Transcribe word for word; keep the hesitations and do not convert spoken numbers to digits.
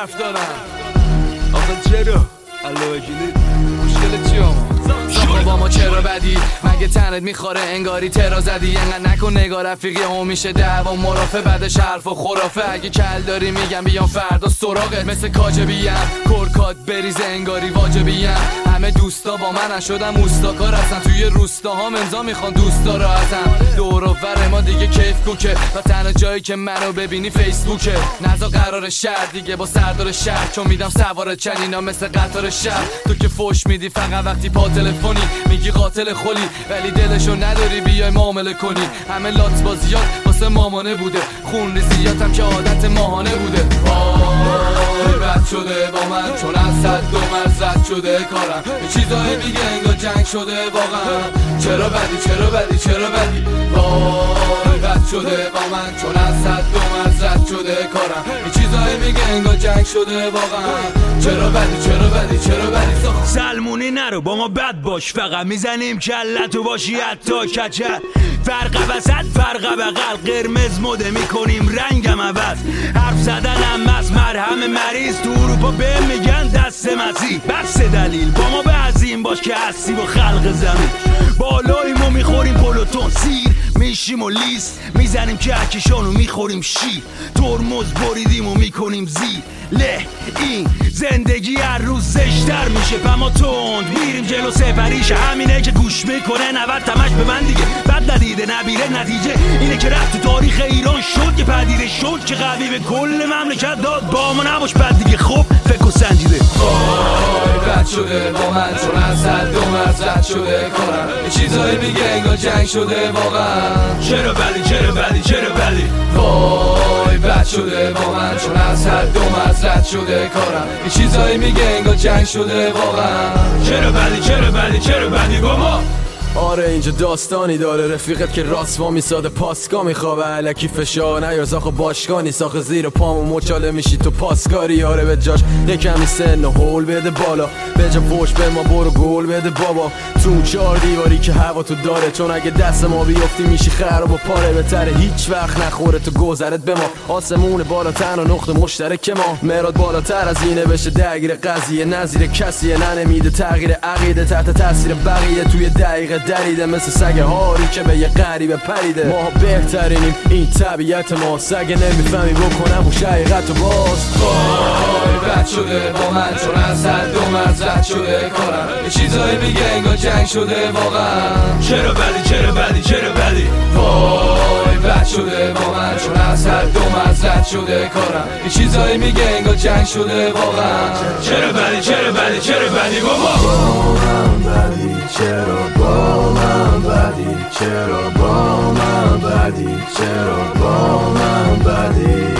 حرف دارم. آخه چرا؟ علاوه مشکل چی آما؟ با ما چرا بدی؟ مگه تنت میخوره انگاری ترا زدی؟ انقدر نکن نگاه رفیقی هم میشه دعوا مرافع بعدش حرف و خرافه. اگه کل داری میگم بیام فردا سراغت مثل کاجبیم کرکات بریز انگاری واجبیم. همه دوستا با من شدم اوستاکار هستن توی روستاها امضا میخوان دوستا رو ازم. دور و بر ما دیگه کیف کوکه و تنها جایی که منو ببینی فیسبوکه. نزا قرار شهر دیگه با سردار شهر چون میدم سوار چنینا مثل قطار شهر. تو که فوش میدی فقط وقتی پا تلفنی میگی قاتل خلی ولی دلشو نداری بیای معامله کنی. همه لات بازیات واسه مامانه بوده خون ریزیاتم که عادت ماهانه بوده. وای بد شده با من چون از صد دو مرزد شده کارم. یه چیزایی میگه انگار جنگ شده واقعا. چرا بدی چرا بدی چرا بدی؟ وای بد شده با من چون از صد دو مرزد شده کارم. یه چیزایی میگه انگار جنگ شده واقعا. چرا بدی چرا بدی چرا بدی؟ سلمونی نرو با ما بد باش فقط میزنیم کلتو باشی حتی کچل. فرق وسط فرق بغل قرمز مده میکنیم رنگم عوض. حرف زدنم از مرهم مریض تو اروپا به میگن دست مسیح. بس دلیل با ما به عظیم باش که هستی با خلق زمین. بالاییم و میخوریم پلوتون سیر میشیم و لیست میزنیم کهکشان و میخوریم شیر. ترمز بریدیم و میکنیم زیر له. این زندگی هر روز زشتر میشه پما تند میریم جلو سفریش. همینه که گوش میکنه نود تمش به من دیگه بد ندیده نبیره. نتیجه اینه که رفت تو تاریخ ایران شد که پدیده شد که قوی به کل مملکت داد. با ما نباش بد دیگه خب فکر و سنجیده. وای بد شده با من چون از حد دو مرز شده کارم. یه چیزایی میگه انگار جنگ شده واقعا. چرا بدی چرا بدی چرا بدی؟ وای بد شده با من چون از حد دو مرز رد شده کارم. یه چیزایی میگه انگار جنگ شده واقعا. چرا بدی چرا بدی چرا بدی بابا؟ آره اینجا داستانی داره رفیقت که راست وا میساده پاسکا میخوابه علکی فشار نیاز آخه باشگانی ساخه زیر پامو مچاله میشی تو پاسکاری. آره به جاش یکمی سن و هول بده بالا به جا فوش به ما برو گل بده بابا. تو چار دیواری که هوا تو داره چون اگه دست ما بیفتی میشی خراب و پاره. بهتره هیچ وقت نخوره تو گذرت به ما. آسمون بالاتر و نقطه مشترک ما. مراد بالاتر از اینه بشه درگیر قضیه نظیر کسیه ننمیده تغییر عقیده تحت تاثیر بقیه توی دقیقه دریده مثل سگ هاری که به یه غریبه پریده. ما بهترینیم این طبیعت ما سگ نمیفهمی بکنم و حقیقت و باز. وای بد شده با من چون از حد دو مرز رد شده کارم. یه چیزایی میگه انگار جنگ شده واقعا. چرا بدی چرا بدی چرا بدی؟ وای بد شده با من چون از حد دو مرز رد شده کارم. یه چیزایی میگه انگار جنگ شده واقعا. چرا بدی چرا بدی چرا بدی بابا؟ با من بدی چرا با من بدی چرا با من بدی چرا با من بدی